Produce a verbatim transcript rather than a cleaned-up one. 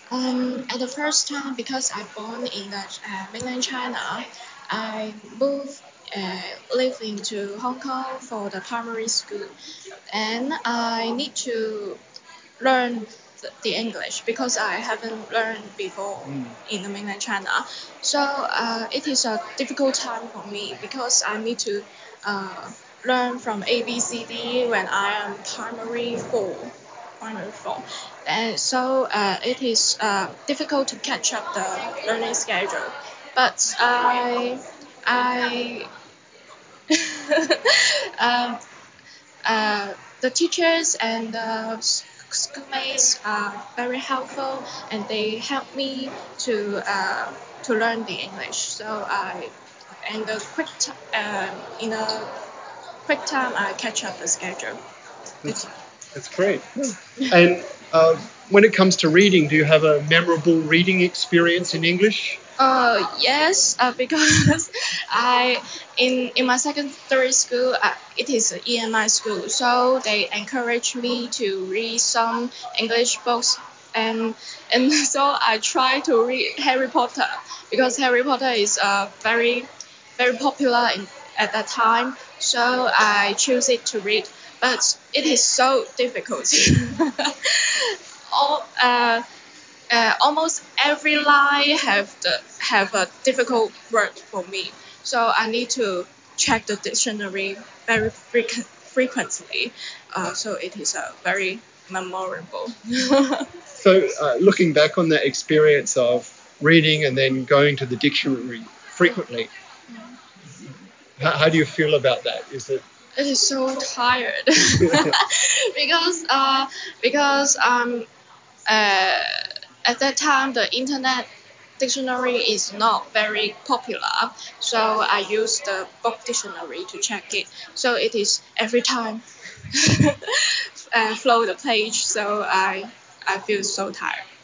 Um, at the first time, because I born in the uh, mainland China, I moved, uh, live into Hong Kong for the primary school, and I need to learn the, the English because I haven't learned before in the mainland China. So uh, it is a difficult time for me because I need to uh, learn from A B C D when I am primary four. Primary four. And so uh, it is uh, difficult to catch up the learning schedule. But I, I um, uh, the teachers and the schoolmates are very helpful, and they help me to uh, to learn the English. So I and the quick t- uh, in a quick time I catch up the schedule. That's, that's great. And uh, when it comes to reading, do you have a memorable reading experience in English? Uh, yes, uh, because I in in my secondary school, uh, it is an E M I school, so they encourage me to read some English books, and and so I try to read Harry Potter because Harry Potter is uh, very very popular in, at that time. So I choose it to read, but it is so difficult. All uh, uh, almost every line have the have a difficult word for me. So I need to check the dictionary very frequent, frequently. Uh, so it is a very memorable. So, uh, looking back on that experience of reading and then going to the dictionary frequently, how, how do you feel about that? Is it It is so tired because uh because um uh at that time the internet dictionary is not very popular, so I use the book dictionary to check it. So it is every time uh, flow the page, so I I feel so tired.